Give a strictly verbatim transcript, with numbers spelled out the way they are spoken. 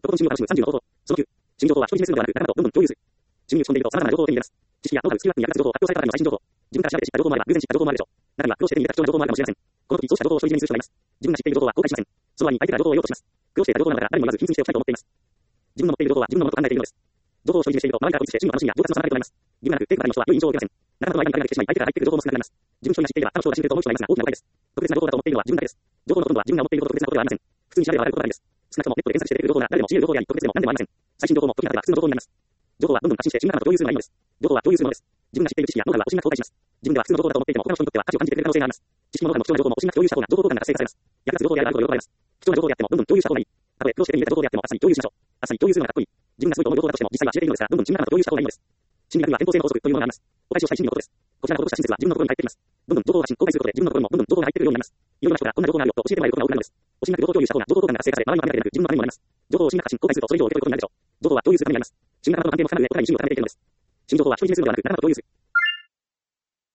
とことん侵入を楽しむさんじゅうの方法。そのきゅう、新情報は所持するのではなく、仲間とどんどん共有する。侵入を仕込んでいると様々な情報を手に入れます。知識やノウハウ、スキルアップに役立つ情報を発表されたからの最新情報。自分から調べて知った情報もあれば、偶然知った情報もあるでしょう。中には苦労して手に入れた貴重な情報もあるかもしれません。この時、そうした情報を所持済みする必要があります。自分が知っている情報は公開しません。その割に相手から情報を得ようとします。苦労して得た情報なのだから誰も言わず秘密にしておきたいと思っています。自分の持っている情報は自分のものと考えているのです。情報を所持していると周りから孤立して真の楽しみや上達の差がないとなります。義務がなくテイクばかりの人は良い印象を受けません。仲間との間に壁ができてしまい相手から入ってくる情報も少なくなります。自分一人が知っていれば他の人が知っていると思う人がいますが大きな誤解です。特別な情報だと思っているのは自分だけです。情報のほとんどは自分が思っているほど特別なことではありません。普通に調べればわかることだけです。少なくともネットで検索して出てくる情報が誰でも知り得る情報であり特別でも何でもありません。最新情報も時に例えば普通の情報になります。情報はどんどん発信して自分の仲間と共有するのがいいのです。情報は共有するものです。自分が知っている知識やノウハウは推しが公開します。自分では普通の情報だと思っていても他の人にとっては価値を感じてくれる可能性があります。知識もノウハウも貴重な情報も推しが共有した方が情報交換が活性化されます。役立つ情報であればあるほど喜ばれます。貴重な情報であってもどんどん共有した方がいい。たとえ苦労して手に入れた情報であってもあっさり共有しましょう。あっさり共有するのがかっこいい。自分がすごいと思う情報だとしても実際は知れているのですからどんどん自分の仲間と共有した方がいいのです。心理学には先行性の法則というものがあります。お返しをしたい心理のことです。こちらの施した親切は自分の心に返ってきます。どんどん情報を発信、公開することで自分の心にもどんどん情報が入ってくるようになります。いろんな人がこんな情報があるよと教えてもらえることが多くなるのです。お心理学情報共有した方が情報交換が活性化され、周りのためだけでなく自分のためにもなります。情報を心理学発信、公開するとそれ以上受け取ることになるでしょう。情報は共有するためになります。心理学の関係もかなり上とかに趣味を高めていけるのです。新情報は人にするのではなく仲間と共有する。